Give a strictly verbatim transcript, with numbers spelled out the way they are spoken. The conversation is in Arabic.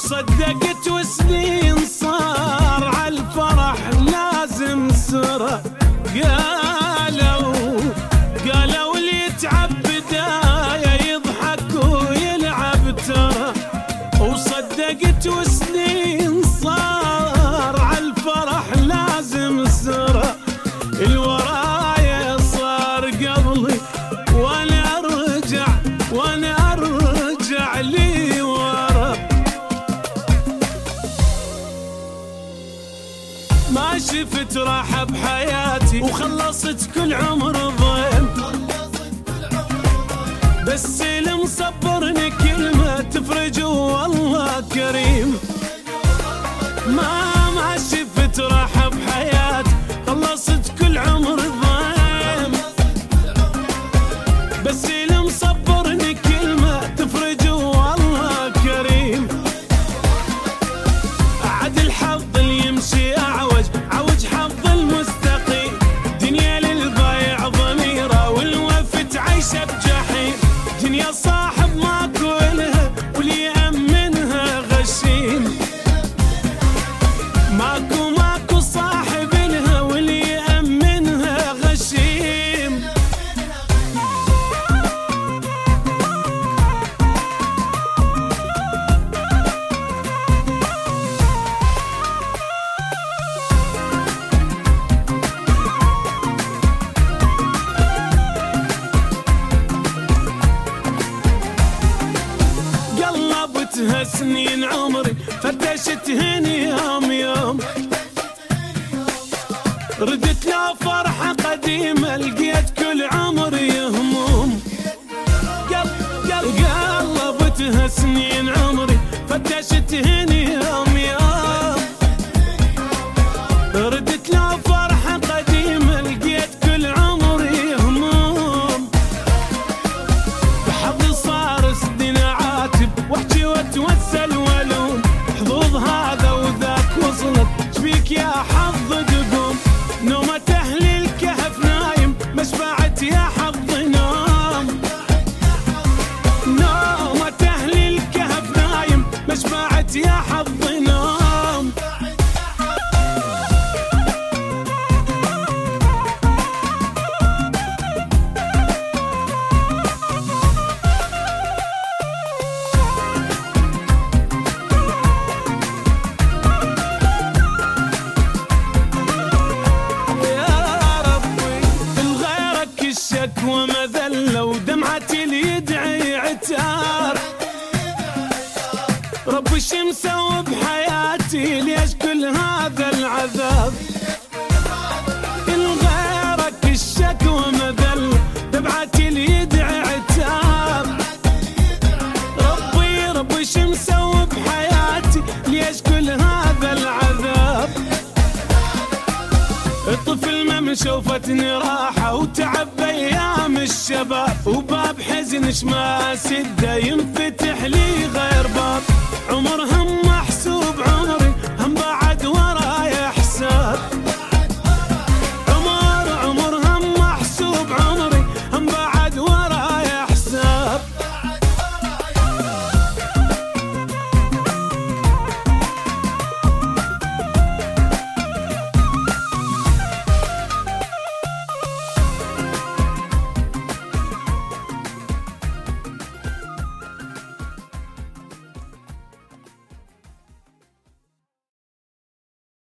وصدقت وسنين صار عالفرح لازم سرى. قالوا قالوا اللي يتعب بداية يضحك ويلعب ترى. وصدقت وسنين صار عالفرح لازم سرى. الورايا صار قبلي وانا ارجع وانا ارجع لي ورا. ما شفت راحة بحياتي وخلصت كل عمر ضيم، بس اللي مصبرني كلمة تفرج والله كريم. ما ما شفت راحة بحياتي خلصت كل عمر ضيم، بس اللي مصبرني كلمة تفرج والله كريم. عاد الحظ اللي يمشي أعوج عوج حظ المستقيم. دنيا للبايع ضميره والوفي تعيشه بجحيم. دنيا صاحب ماكو لها واللي يأمنها غشيم. ماكو ماكو صاحب لها واللي يأمنها غشيم. قلبتها سنين عمري فتشتهني يوم يوم. ردت لا فرحة قديمة لقيت كل عمري هموم. قلبتها سنين عمري فتشتهني يوم يوم. ردت لا فرحة قديمة لقيت كل عمري هموم. بحظي صار سنين عاتب واحكي واتوسل والوم. حظوظ هذا وذاك وصلت شبيك يا حظ تقوم. نومة أهل الكهف نايم مشبعت يا حظ نوم. نومة أهل الكهف نايم مشبعت يا حظ نوم. شكوى مذلة ودمعتي اللي يدعي عتاب. رب وش مسوي بحياتي ليش كل هذا العذاب. الغيرك الشكوى مذلة دمعتي اللي يدعي عتاب. ربي رب وش مسوي بحياتي ليش كل هذا العذاب. الطفل ما من شوفتني راحة وتعب ايام الشباب. وباب حزن شما سده ينفتح لي غير باب. عمر هم